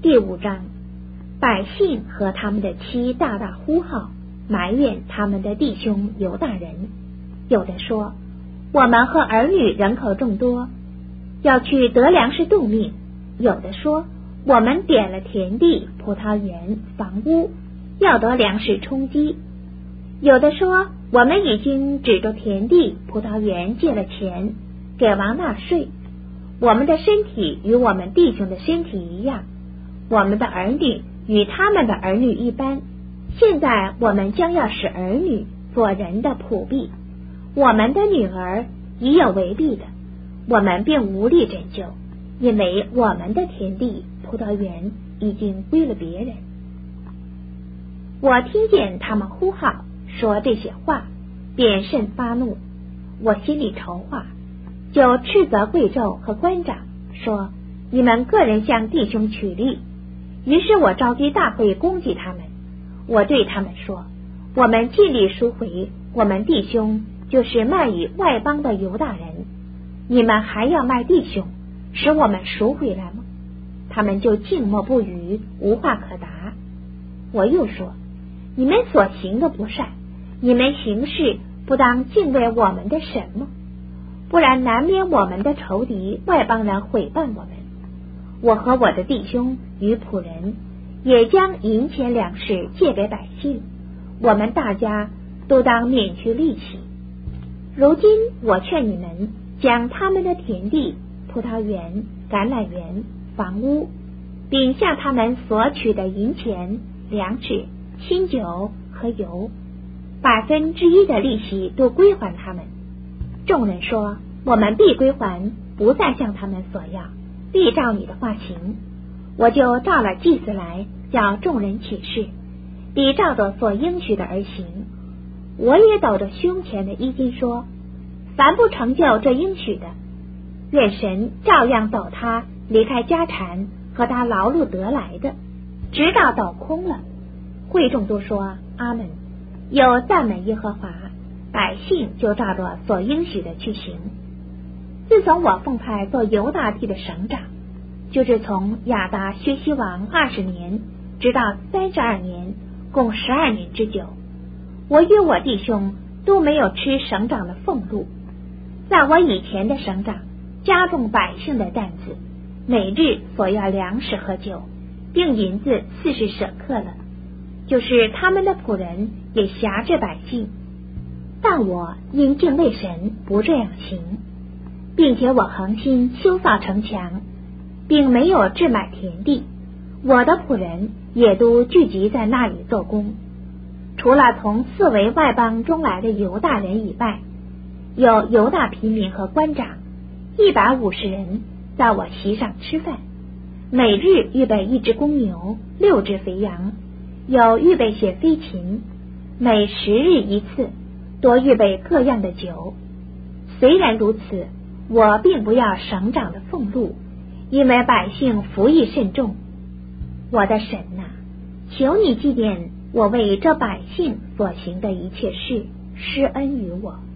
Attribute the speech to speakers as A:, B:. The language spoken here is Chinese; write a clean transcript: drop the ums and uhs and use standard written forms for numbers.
A: 第5章，百姓和他们的妻大大呼号，埋怨他们的弟兄犹大人。有的说，我们和儿女人口众多，要去得粮食度命；有的说，我们点了田地、葡萄园、房屋，要得粮食充饥；有的说，我们已经指着田地、葡萄园借了钱，给王纳税。我们的身体与我们弟兄的身体一样，我们的儿女与他们的儿女一般。现在我们将要使儿女做人的仆婢，我们的女儿已有为婢的，我们并无力拯救，因为我们的田地、葡萄园已经归了别人。我听见他们呼号说这些话，便甚发怒，我心里筹划，就斥责贵胄和官长，说：你们个人向弟兄取利。于是我召集大会攻击他们，我对他们说：我们尽力赎回我们弟兄，就是卖与外邦的犹大人，你们还要卖弟兄，使我们赎回来吗？他们就静默不语，无话可答。我又说：你们所行的不善，你们行事不当敬畏我们的神吗？不然难免我们的仇敌外邦人毁谤我们。我和我的弟兄与仆人也将银钱粮食借给百姓，我们大家都当免去利息。如今我劝你们将他们的田地、葡萄园、橄榄园、房屋，并向他们索取的银钱、粮食、新酒和油1%的利息都归还他们。众人说：我们必归还，不再向他们索要，必照你的话行。我就召了祭司来，叫众人起誓，必照着所应许的而行。我也抖着胸前的衣襟说：凡不成就这应许的，愿神照样抖他离开家产和他劳碌得来的，直到抖空了。会众都说阿们，又赞美耶和华，百姓就照着所应许的去行。自从我奉派做犹大地的省长，就是从亚达薛西王20年直到32年，共12年之久，我与我弟兄都没有吃省长的俸禄。在我以前的省长加重百姓的担子，每日所要粮食和酒，并银子40舍客了，就是他们的仆人也辖制百姓。但我因敬畏神，不这样行，并且我恒心修造城墙，并没有置买田地，我的仆人也都聚集在那里做工。除了从4围外邦中来的犹大人以外，有犹大平民和官长150人在我席上吃饭，每日预备1只公牛、6只肥羊，有预备些飞禽，每10日一次，多预备各样的酒。虽然如此，我并不要省长的俸禄，因为百姓服役甚重。我的神啊，求你纪念我为这百姓所行的一切事，施恩于我。